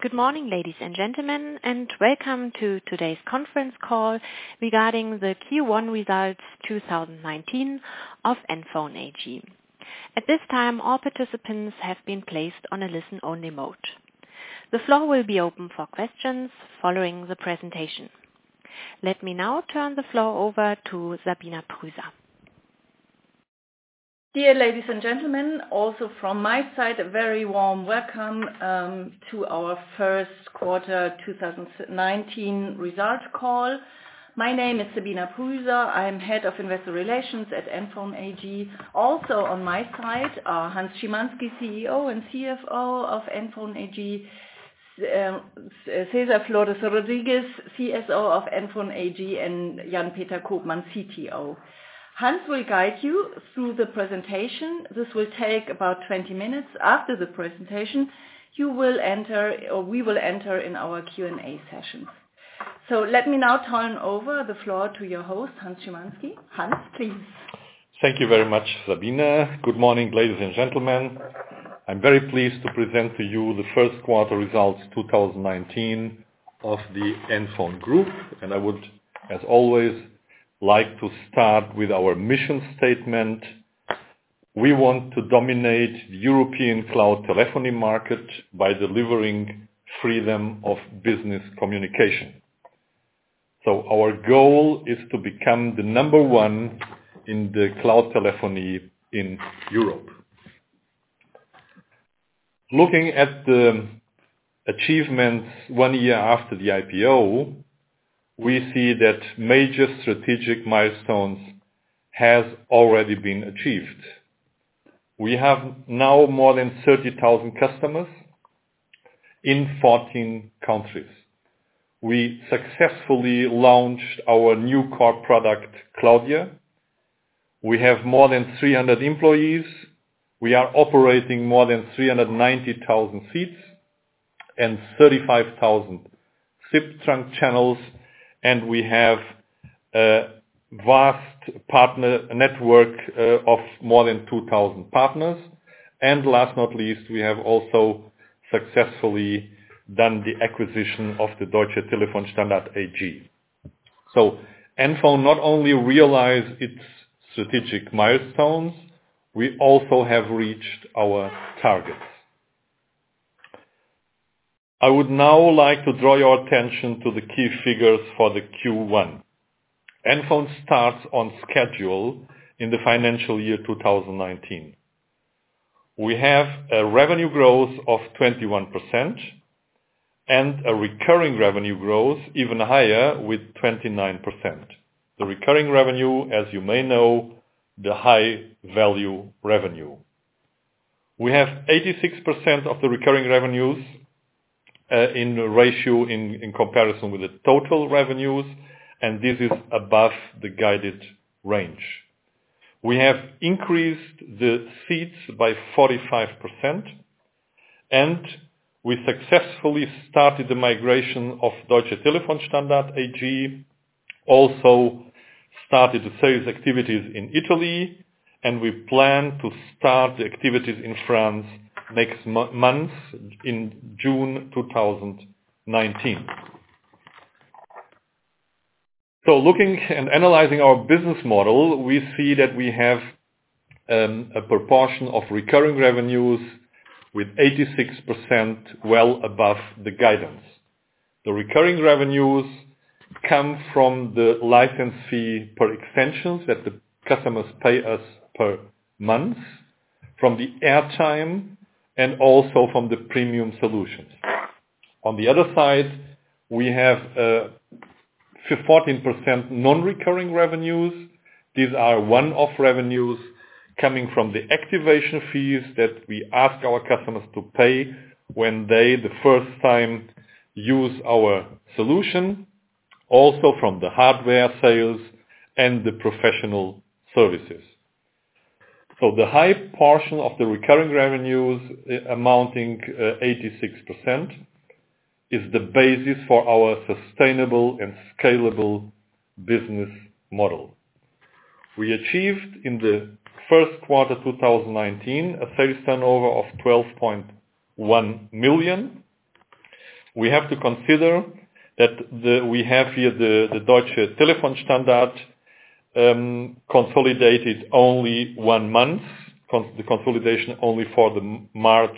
Good morning, ladies and gentlemen, and welcome to today's conference call regarding the Q1 results 2019 of NFON AG. At this time, all participants have been placed on a listen-only mode. The floor will be open for questions following the presentation. Let me now turn the floor over to Sabina Prüser. Dear ladies and gentlemen, also from my side, a very warm welcome to our first quarter 2019 results call. My name is Sabina Prüser. I am Head of Investor Relations at NFON AG. Also on my side are Hans Schimanski, CEO and CFO of NFON AG, Cesar Flores Rodriguez, CSO of NFON AG, and Jan-Peter Koopmann, CTO. Hans will guide you through the presentation. This will take about 20 minutes. After the presentation, we will enter in our Q&A sessions. So let me now turn over the floor to your host, Hans Schimanski. Hans, please. Thank you very much, Sabina. Good morning, ladies and gentlemen. I'm very pleased to present to you the first quarter results 2019 of the NFON Group, and I would, as always, like to start with our mission statement. We want to dominate the European cloud telephony market by delivering freedom of business communication. So our goal is to become the number one in the cloud telephony in Europe. Looking at the achievements 1 year after the IPO, we see that major strategic milestones has already been achieved. We have now more than 30,000 customers in 14 countries. We successfully launched our new core product, Cloudia. We have more than 300 employees. We are operating more than 390,000 seats and 35,000 SIP trunk channels, and we have a vast partner network of more than 2,000 partners. And last not least, we have also successfully done the acquisition of the Deutsche Telefonstandard AG. So NFON not only realized its strategic milestones, we also have reached our targets. I would now like to draw your attention to the key figures for the Q1. NFON starts on schedule in the financial year 2019. We have a revenue growth of 21% and a recurring revenue growth even higher with 29%. The recurring revenue, as you may know, the high value revenue. We have 86% of the recurring revenues in ratio in comparison with the total revenues, and this is above the guided range. We have increased the seats by 45%, and we successfully started the migration of Deutsche Telefonstandard AG, also started the sales activities in Italy, and we plan to start the activities in France next month in June 2019. So looking and analyzing our business model, we see that we have a proportion of recurring revenues with 86% well above the guidance. The recurring revenues come from the license fee per extensions that the customers pay us per month, from the airtime, and also from the premium solutions. On the other side, we have 14% non-recurring revenues. These are one-off revenues coming from the activation fees that we ask our customers to pay when they the first time use our solution, also from the hardware sales and the professional services. So the high portion of the recurring revenues amounting 86% is the basis for our sustainable and scalable business model. We achieved in the first quarter 2019 a sales turnover of 12.1 million. we have to consider that we have here the Deutsche Telefonstandard consolidated only 1 month, the consolidation only for the March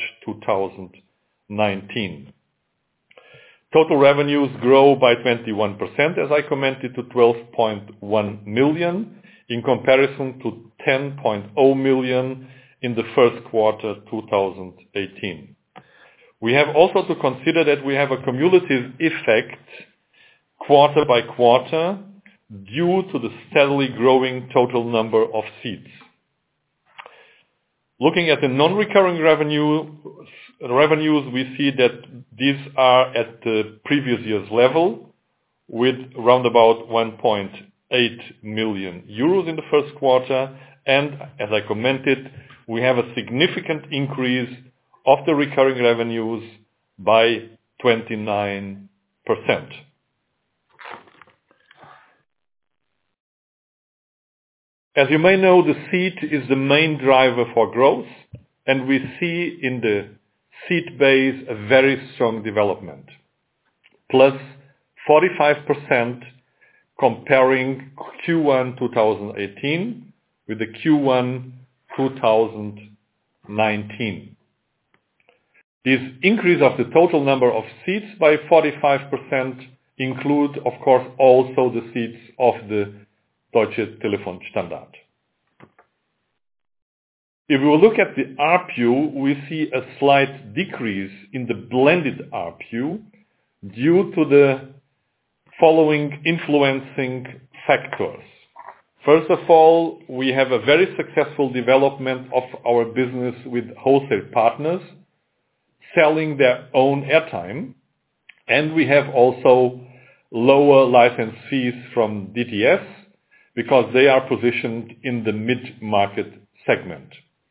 2019. Total revenues grow by 21%, as I commented, to 12.1 million in comparison to 10.0 million in the first quarter 2018. We have also to consider that we have a cumulative effect quarter by quarter due to the steadily growing total number of seats. Looking at the non-recurring revenues, we see that these are at the previous year's level with round about 1.8 million euros in the first quarter. And as I commented, we have a significant increase of the recurring revenues by 29%. As you may know, the seat is the main driver for growth, and we see in the seat base a very strong development, plus 45% comparing Q1 2018 with the Q1 2019. This increase of the total number of seats by 45% include, of course, also the seats of the Deutsche Telefonstandard. If we look at the ARPU, we see a slight decrease in the blended ARPU due to the following influencing factors. First of all, we have a very successful development of our business with wholesale partners selling their own airtime, and we have also lower license fees from DTS because they are positioned in the mid-market segment.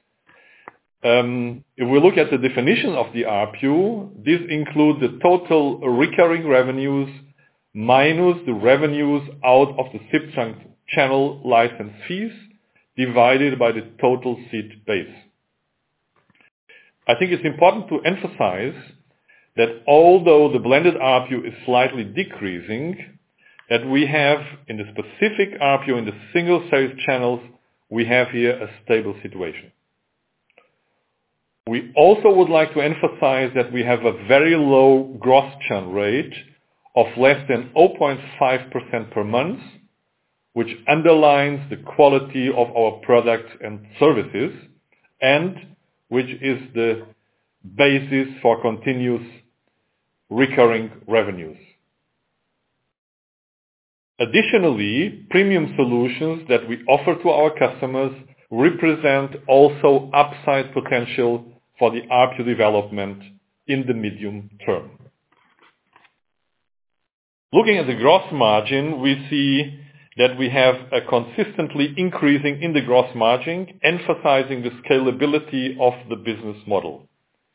If we look at the definition of the ARPU, this includes the total recurring revenues minus the revenues out of the SIP channel license fees divided by the total seat base. I think it's important to emphasize that although the blended ARPU is slightly decreasing, that we have in the specific ARPU in the single sales channels, we have here a stable situation. We also would like to emphasize that we have a very low gross churn rate of less than 0.5% per month, which underlines the quality of our products and services and which is the basis for continuous recurring revenues. Additionally, premium solutions that we offer to our customers represent also upside potential for the ARPU development in the medium term. Looking at the gross margin, we see that we have a consistently increasing in the gross margin, emphasizing the scalability of the business model.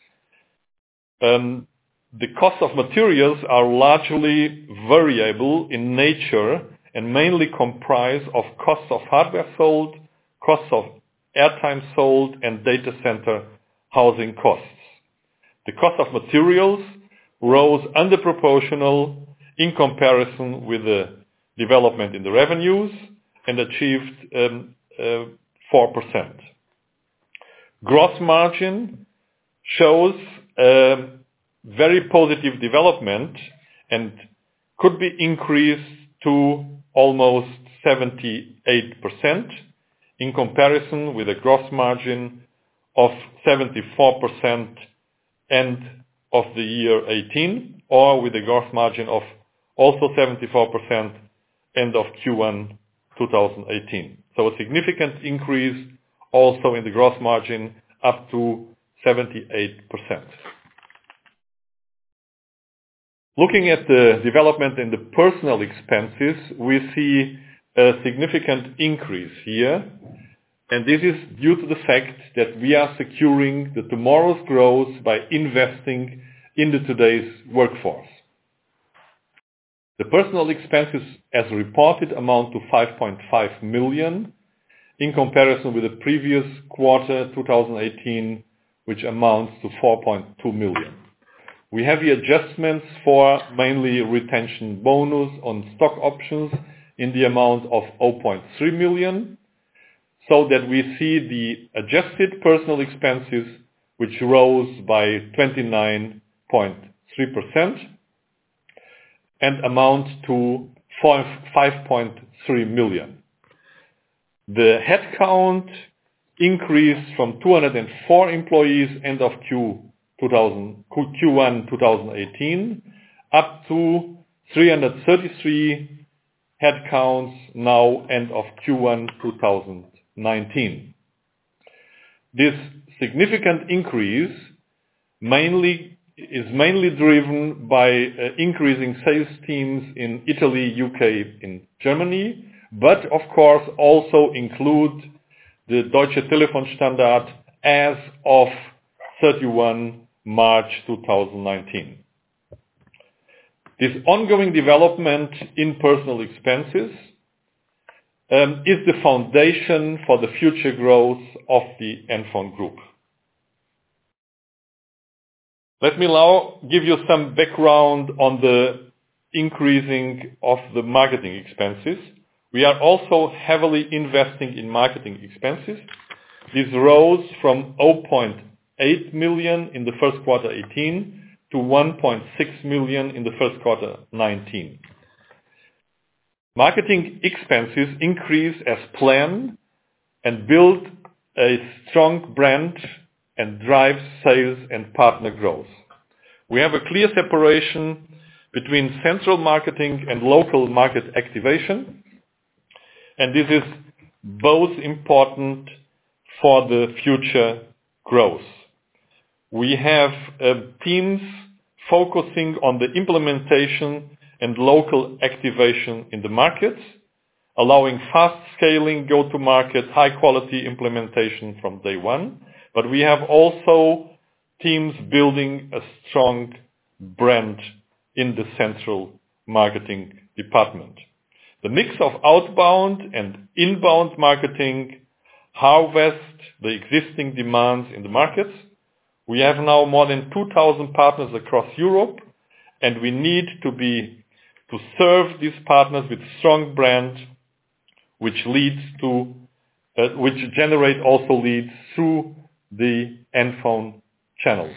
The cost of materials are largely variable in nature and mainly comprise of costs of hardware sold, costs of airtime sold, and data center housing costs. The cost of materials rose under proportional in comparison with the development in the revenues and achieved 4%. Gross margin shows very positive development and could be increased to almost 78% in comparison with a gross margin of 74% end of the year 18, or with a gross margin of also 74% end of Q1 2018. So a significant increase also in the gross margin up to 78%. Looking at the development in the personnel expenses, we see a significant increase here, and this is due to the fact that we are securing the tomorrow's growth by investing in the today's workforce. The personnel expenses as reported amount to 5.5 million in comparison with the previous quarter 2018, which amounts to 4.2 million. We have the adjustments for mainly retention bonus on stock options in the amount of 0.3 million, so that we see the adjusted personal expenses, which rose by 29.3% and amount to 5.3 million. The headcount increased from 204 employees end of Q1 2018 up to 333 headcounts now end of Q1 2019. This significant increase is mainly driven by increasing sales teams in Italy, UK, in Germany, but of course also include the Deutsche Telefonstandard as of 31 March 2019. This ongoing development in personal expenses is the foundation for the future growth of the NFON Group. Let me now give you some background on the increasing of the marketing expenses. We are also heavily investing in marketing expenses. This rose from 0.8 million in the first quarter 18 to 1.6 million in the first quarter 19. Marketing expenses increase as planned and build a strong brand and drive sales and partner growth. We have a clear separation between central marketing and local market activation, and this is both important for the future growth. We have teams focusing on the implementation and local activation in the markets, allowing fast scaling, go-to-market, high-quality implementation from day one. But we have also teams building a strong brand in the central marketing department. The mix of outbound and inbound marketing harvest the existing demands in the markets. We have now more than 2,000 partners across Europe, and we need to serve these partners with strong brand, which generate also leads through the NFON channels.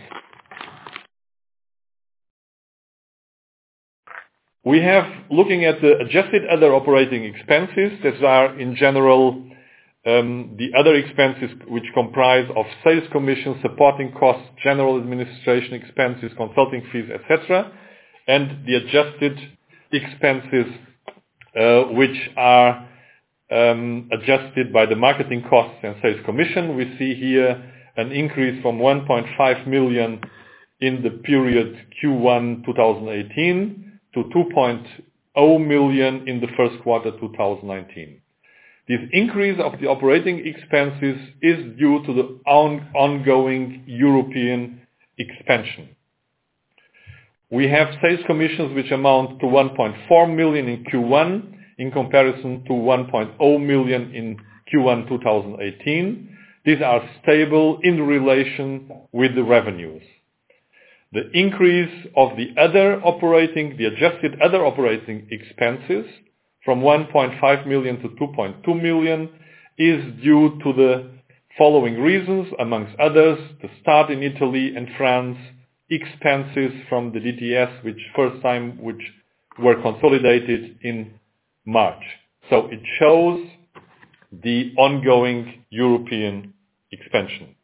We have, looking at the adjusted other operating expenses, that are in general the other expenses which comprise of sales commissions, supporting costs, general administration expenses, consulting fees, etc., and the adjusted expenses which are adjusted by the marketing costs and sales commission. We see here an increase from 1.5 million in the period Q1 2018 to 2.0 million in the first quarter 2019. This increase of the operating expenses is due to the ongoing European expansion. We have sales commissions which amount to 1.4 million in Q1 in comparison to 1.0 million in Q1 2018. These are stable in relation with the revenues. The increase of the adjusted other operating expenses from 1.5 million to 2.2 million is due to the following reasons, amongst others: the start in Italy and France, expenses from the DTS, which were consolidated in March. So it shows the ongoing European expansion.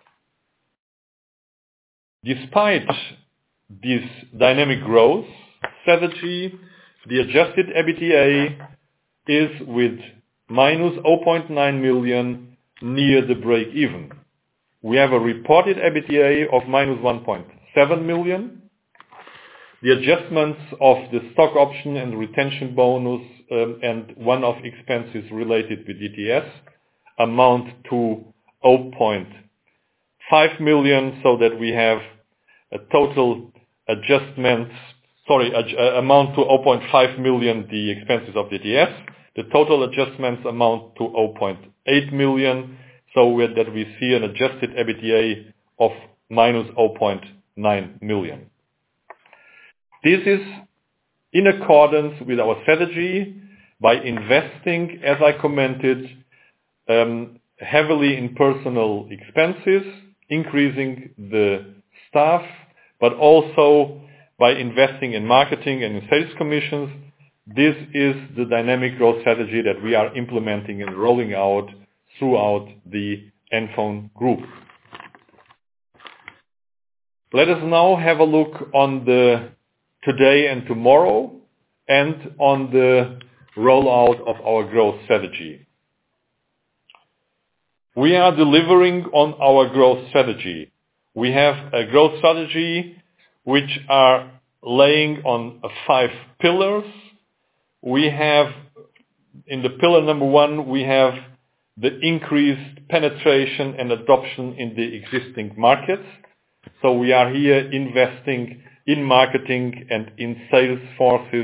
Despite this dynamic growth strategy, the adjusted EBITDA is with minus 0.9 million near the break-even. We have a reported EBITDA of minus 1.7 million. The adjustments of the stock option and retention bonus and one-off expenses related with DTS amount to 0.5 million, so that we have a total amount to 0.5 million the expenses of DTS. The total adjustments amount to 0.8 million, so that we see an adjusted EBITDA of minus 0.9 million. This is in accordance with our strategy by investing, as I commented, heavily in personal expenses, increasing the staff, but also by investing in marketing and in sales commissions. This is the dynamic growth strategy that we are implementing and rolling out throughout the NFON Group. Let us now have a look on the today and tomorrow and on the rollout of our growth strategy. We are delivering on our growth strategy. We have a growth strategy which are laying on 5 pillars. We have, in the pillar number 1, we have the increased penetration and adoption in the existing markets. So we are here investing in marketing and in sales forces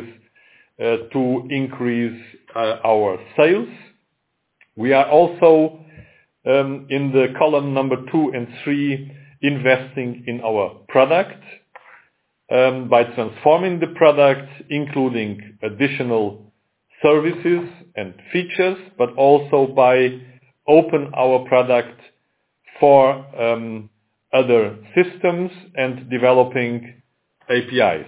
to increase our sales. We are also in the column number 2 and 3 investing in our product by transforming the product, including additional services and features, but also by open our product for other systems and developing APIs.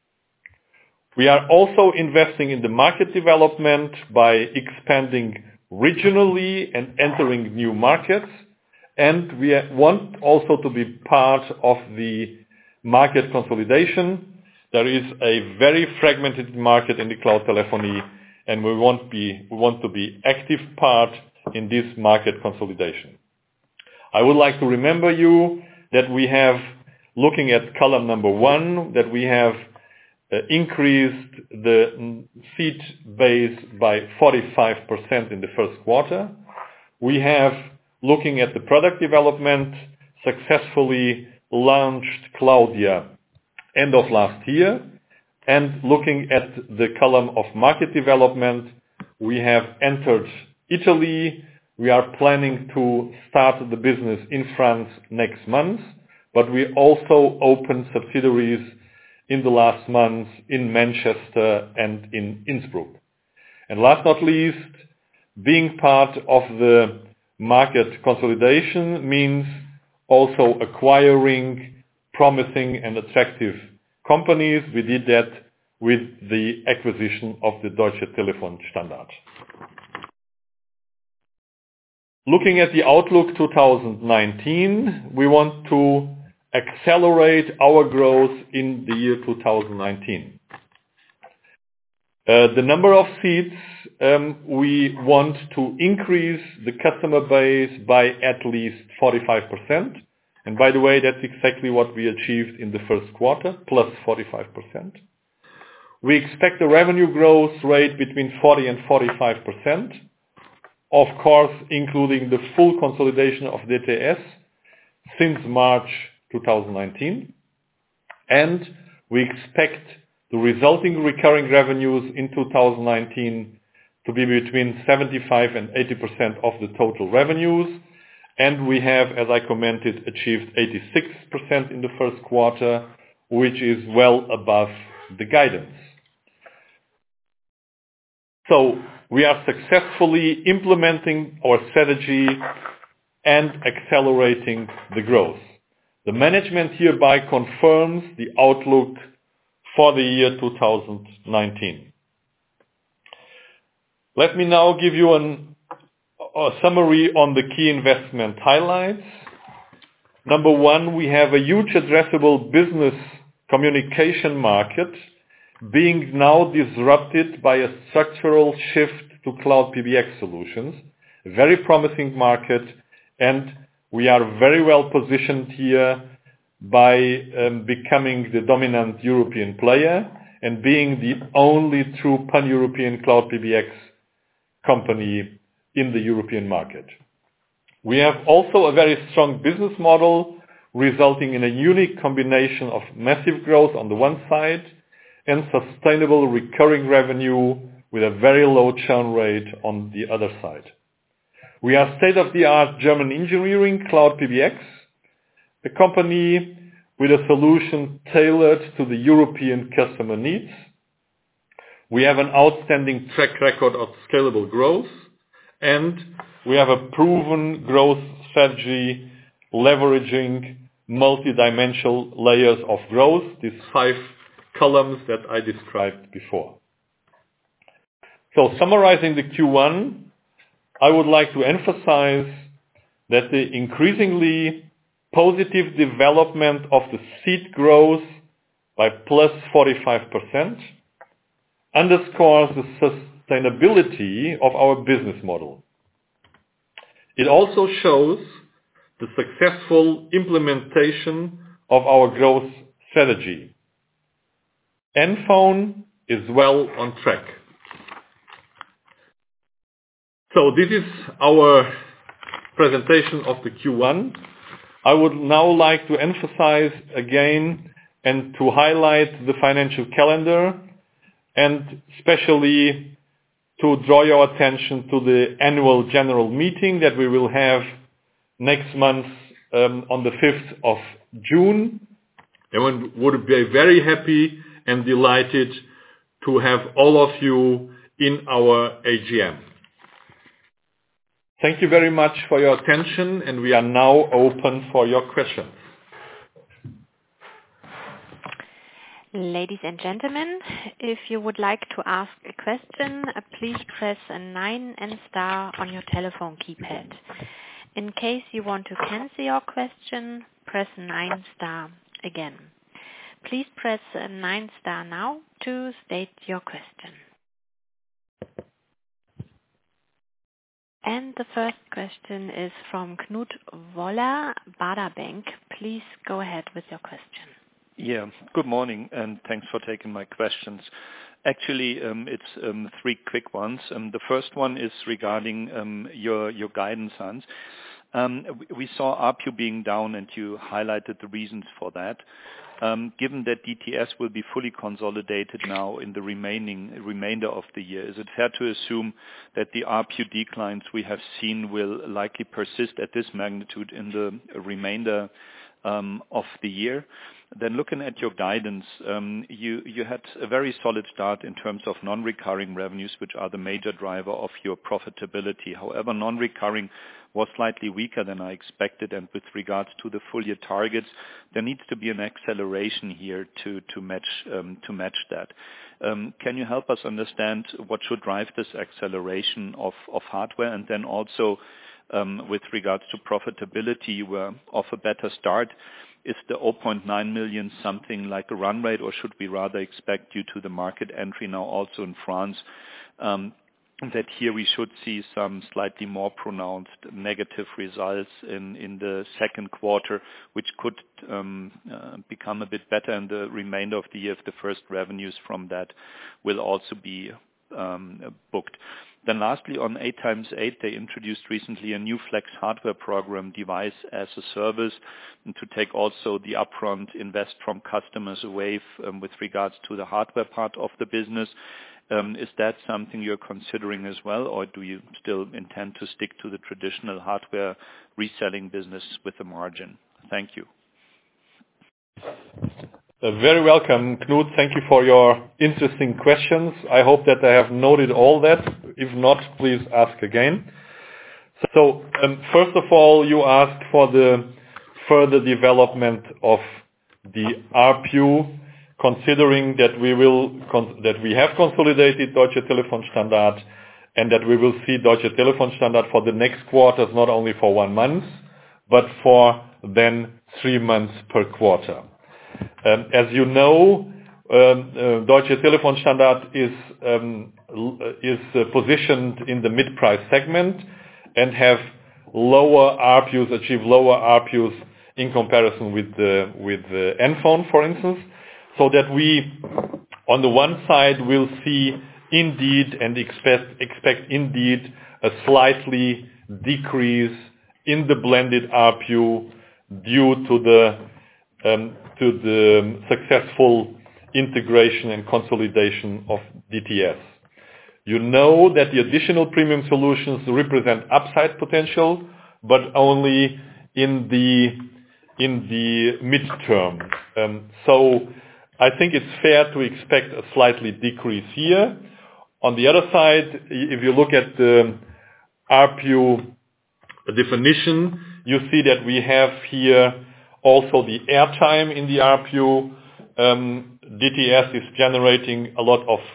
We are also investing in the market development by expanding regionally and entering new markets, and we want also to be part of the market consolidation. There is a very fragmented market in the cloud telephony, and we want to be active part in this market consolidation. I would like to remember you that we have, looking at column number 1, that we have increased the seat base by 45% in the first quarter. We have, looking at the product development, successfully launched Cloudia end of last year. And looking at the column of market development, we have entered Italy. We are planning to start the business in France next month, but we also opened subsidiaries in the last months in Manchester and in Innsbruck. And last but not least, being part of the market consolidation means also acquiring promising and attractive companies. We did that with the acquisition of the Deutsche Telefon Standard. Looking at the outlook 2019, we want to accelerate our growth in the year 2019. The number of seats, we want to increase the customer base by at least 45%. And by the way, that's exactly what we achieved in the first quarter, plus 45%. We expect a revenue growth rate between 40 and 45%, of course, including the full consolidation of DTS since March 2019. And we expect the resulting recurring revenues in 2019 to be between 75 and 80% of the total revenues. And we have, as I commented, achieved 86% in the first quarter, which is well above the guidance. So we are successfully implementing our strategy and accelerating the growth. The management hereby confirms the outlook for the year 2019. Let me now give you a summary on the key investment highlights. Number 1, we have a huge addressable business communication market being now disrupted by a structural shift to cloud PBX solutions, a very promising market, and we are very well positioned here by becoming the dominant European player and being the only true pan-European cloud PBX company in the European market. We have also a very strong business model resulting in a unique combination of massive growth on the one side and sustainable recurring revenue with a very low churn rate on the other side. We are state-of-the-art German engineering cloud PBX, a company with a solution tailored to the European customer needs. We have an outstanding track record of scalable growth, and we have a proven growth strategy leveraging multi-dimensional layers of growth, these 5 columns that I described before. So summarizing the Q1, I would like to emphasize that the increasingly positive development of the seat growth by plus 45% underscores the sustainability of our business model. It also shows the successful implementation of our growth strategy. NFON is well on track. So this is our presentation of the Q1. I would now like to emphasize again and to highlight the financial calendar, and especially to draw your attention to the annual general meeting that we will have next month on the 5th of June. And we would be very happy and delighted to have all of you in our AGM. Thank you very much for your attention, and we are now open for your questions. Ladies and gentlemen, if you would like to ask a question, please press 9 and star on your telephone keypad. In case you want to cancel your question, press 9 star again. Please press 9 star now to state your question. And the first question is from Knut Woller, Baader Bank. Please go ahead with your question. Yeah, good morning, and thanks for taking my questions. Actually, it's 3 quick ones. The first one is regarding your guidance, Hans. We saw ARPU being down, and you highlighted the reasons for that. Given that DTS will be fully consolidated now in the remainder of the year, is it fair to assume that the ARPU declines we have seen will likely persist at this magnitude in the remainder of the year? Then looking at your guidance, you had a very solid start in terms of non-recurring revenues, which are the major driver of your profitability. However, non-recurring was slightly weaker than I expected, and with regards to the full year targets, there needs to be an acceleration here to match that. Can you help us understand what should drive this acceleration of hardware? And then also with regards to profitability, you were off a better start. Is the 0.9 million something like a run rate, or should we rather expect, due to the market entry now also in France, that here we should see some slightly more pronounced negative results in the second quarter, which could become a bit better in the remainder of the year if the first revenues from that will also be booked? Then lastly, on 8x8, they introduced recently a new flex hardware program, device as a service, and to take also the upfront invest from customers away with regards to the hardware part of the business. Is that something you're considering as well, or do you still intend to stick to the traditional hardware reselling business with a margin? Thank you. Very welcome, Knut. Thank you for your interesting questions. I hope that I have noted all that. If not, please ask again. So, first of all, you asked for the further development of the ARPU, considering that we have consolidated Deutsche Telefonstandard, and that we will see Deutsche Telefonstandard for the next quarters, not only for 1 month, but for then 3 months per quarter. As you know, Deutsche Telefonstandard is positioned in the mid-price segment and have achieve lower ARPUs in comparison with the NFON, for instance, so that we, on the one side, will see indeed and expect indeed a slightly decrease in the blended ARPU due to the successful integration and consolidation of DTS. You know that the additional premium solutions represent upside potential, but only in the in the midterm. So I think it's fair to expect a slightly decrease here. On the other side, if you look at the ARPU definition, you see that we have here also the airtime in the ARPU. DTS is generating a lot of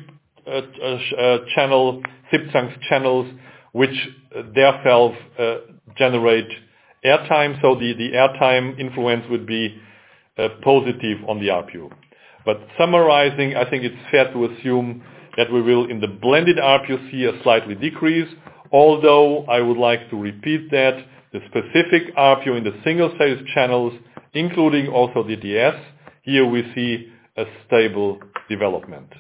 SIP trunks channels, which themselves generate airtime. So the airtime influence would be positive on the ARPU. But summarizing, I think it's fair to assume that we will, in the blended ARPU, see a slightly decrease, although I would like to repeat that the specific ARPU in the single sales channels, including also DTS, here we see a stable development.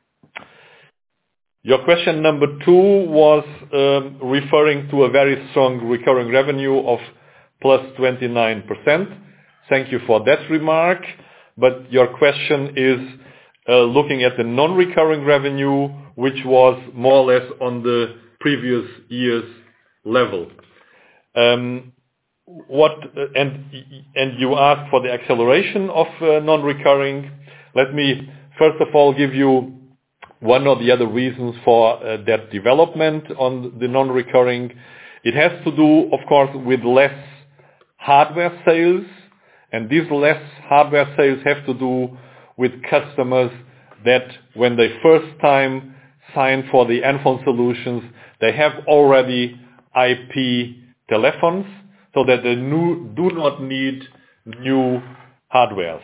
Your question number 2 was referring to a very strong recurring revenue of plus 29%. Thank you for that remark. But your question is looking at the non-recurring revenue, which was more or less on the previous year's level. And you asked for the acceleration of non-recurring. Let me first of all give you one or the other reasons for that development on the non-recurring. It has to do, of course, with less hardware sales, and these less hardware sales have to do with customers that when they first time sign for the NFON solutions, they have already IP telephones, so that they do not need new hardware,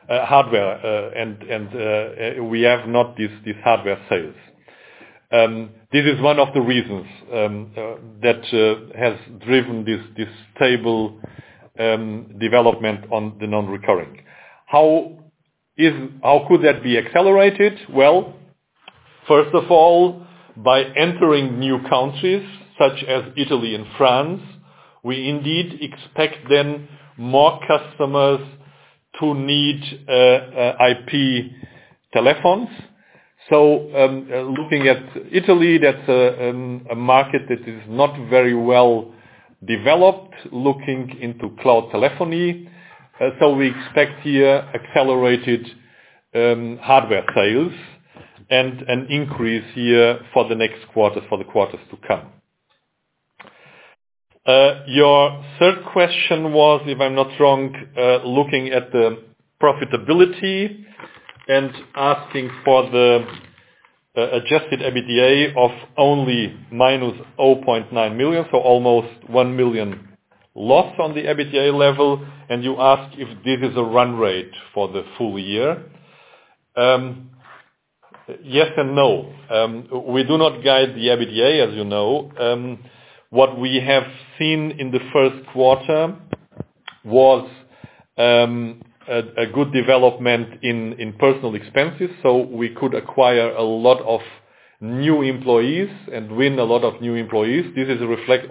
and we have not these hardware sales. This is one of the reasons that has driven this stable development on the non-recurring. How could that be accelerated? Well, first of all, by entering new countries such as Italy and France, we indeed expect then more customers to need IP telephones. So looking at Italy, that's a market that is not very well developed, looking into cloud telephony. So we expect here accelerated hardware sales and an increase here for the next quarters, for the quarters to come. Your third question was, if I'm not wrong, looking at the profitability and asking for the adjusted EBITDA of only minus 0.9 million, so almost 1 million loss on the EBITDA level, and you ask if this is a run rate for the full year. Yes and no. We do not guide the EBITDA, as you know. What we have seen in the first quarter was a good development in personal expenses, so we could acquire a lot of new employees and win a lot of new employees. This is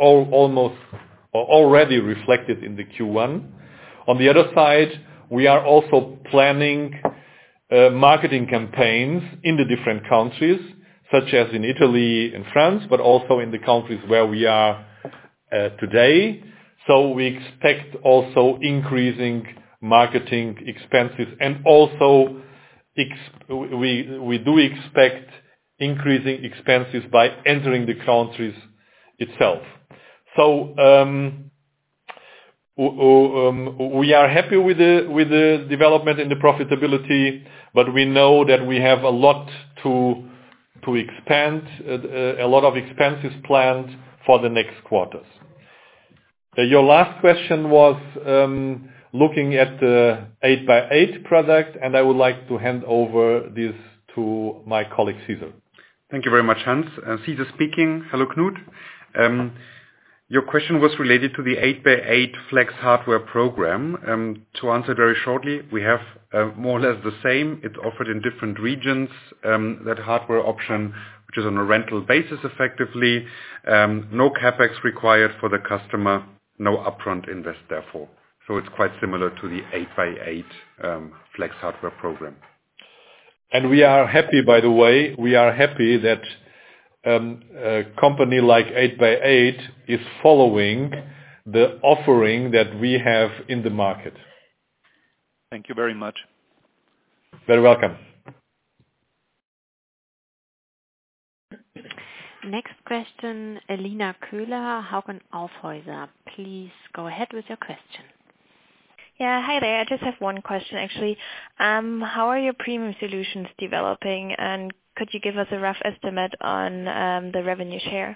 already reflected in the Q1. On the other side, we are also planning marketing campaigns in the different countries, such as in Italy and France, but also in the countries where we are today. So we expect also increasing marketing expenses, and also we do expect increasing expenses by entering the countries itself. So we are happy with the development in the profitability, but we know that we have a lot to expand, a lot of expenses planned for the next quarters. Your last question was looking at the 8x8 product, and I would like to hand over this to my colleague Cesar. Thank you very much, Hans. Cesar speaking. Hello, Knut. Your question was related to the 8x8 Flex hardware program. To answer very shortly, we have more or less the same. It's offered in different regions, that hardware option, which is on a rental basis effectively. No capex required for the customer, no upfront invest therefore. So it's quite similar to the 8x8 Flex hardware program. And we are happy, by the way, that a company like 8x8 is following the offering that we have in the market. Thank you very much. Very welcome. Next question, Elina Köhler, Hauck & Aufhäuser. Please go ahead with your question. Yeah, hi there. I just have one question actually. How are your premium solutions developing, and could you give us a rough estimate on the revenue share?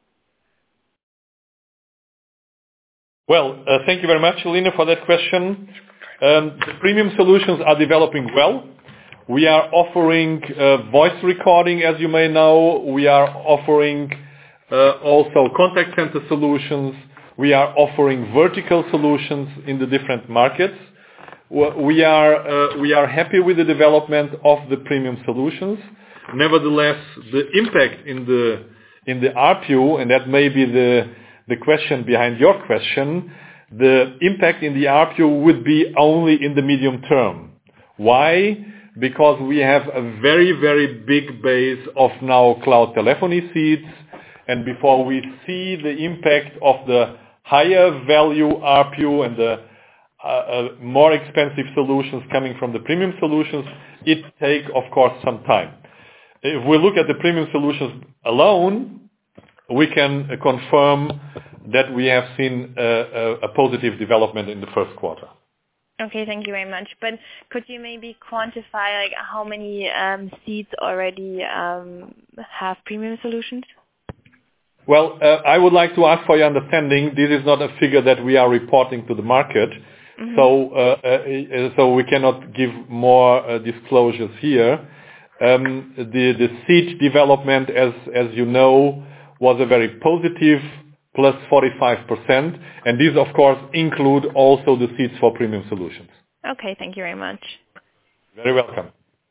Well, thank you very much, Elina, for that question. The premium solutions are developing well. We are offering voice recording, as you may know. We are offering also contact center solutions. We are offering vertical solutions in the different markets. We are happy with the development of the premium solutions. Nevertheless, the impact in the ARPU, and that may be the question behind your question, the impact in the ARPU would be only in the medium term. Why? Because we have a very, very big base of now cloud telephony seats, and before we see the impact of the higher value ARPU and the more expensive solutions coming from the premium solutions, it takes, of course, some time. If we look at the premium solutions alone, we can confirm that we have seen a positive development in the first quarter. Okay, thank you very much. But could you maybe quantify like how many seats already have premium solutions? Well, I would like to ask for your understanding. This is not a figure that we are reporting to the market, so we cannot give more disclosures here. The seat development, as you know, was a very positive, plus 45%, and these, of course, include also the seats for premium solutions. Okay, thank you very much. Very welcome.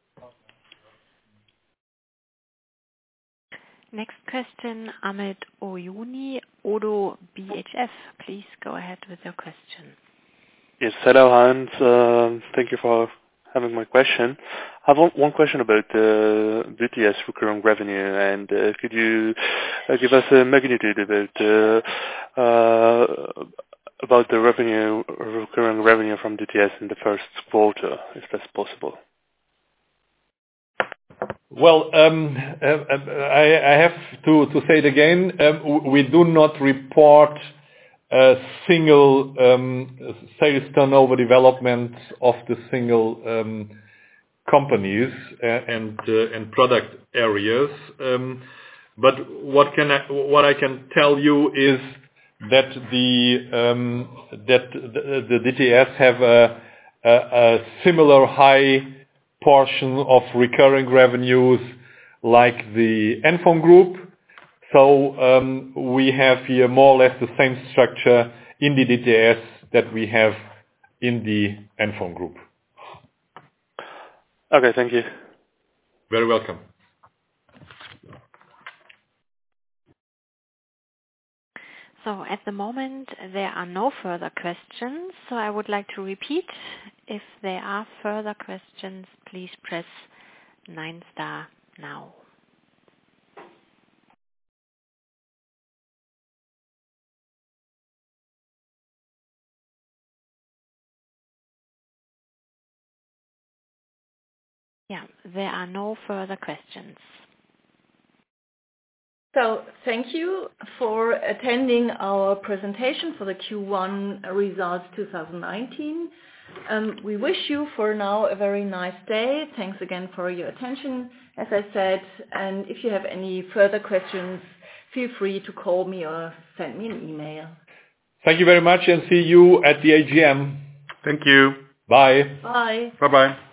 Next question, Ahmed Oyuni, ODDO BHF. Please go ahead with your question. Yes, hello Hans. Thank you for having my question. I have one question about DTS recurring revenue, and could you give us a magnitude about the recurring revenue from DTS in the first quarter, if that's possible? Well, I have to say it again. We do not report a single sales turnover development of the single companies and product areas. But what I can tell you is that the DTS have a similar high portion of recurring revenues like the NFON Group. So we have here more or less the same structure in the DTS that we have in the NFON Group. Okay, thank you. Very welcome. So at the moment, there are no further questions. So I would like to repeat, if there are further questions, please press 9* now. Yeah, there are no further questions. So thank you for attending our presentation for the Q1 results 2019. We wish you for now a very nice day. Thanks again for your attention, as I said. And if you have any further questions, feel free to call me or send me an email. Thank you very much, and see you at the AGM. Thank you. Bye. Bye. Bye-bye.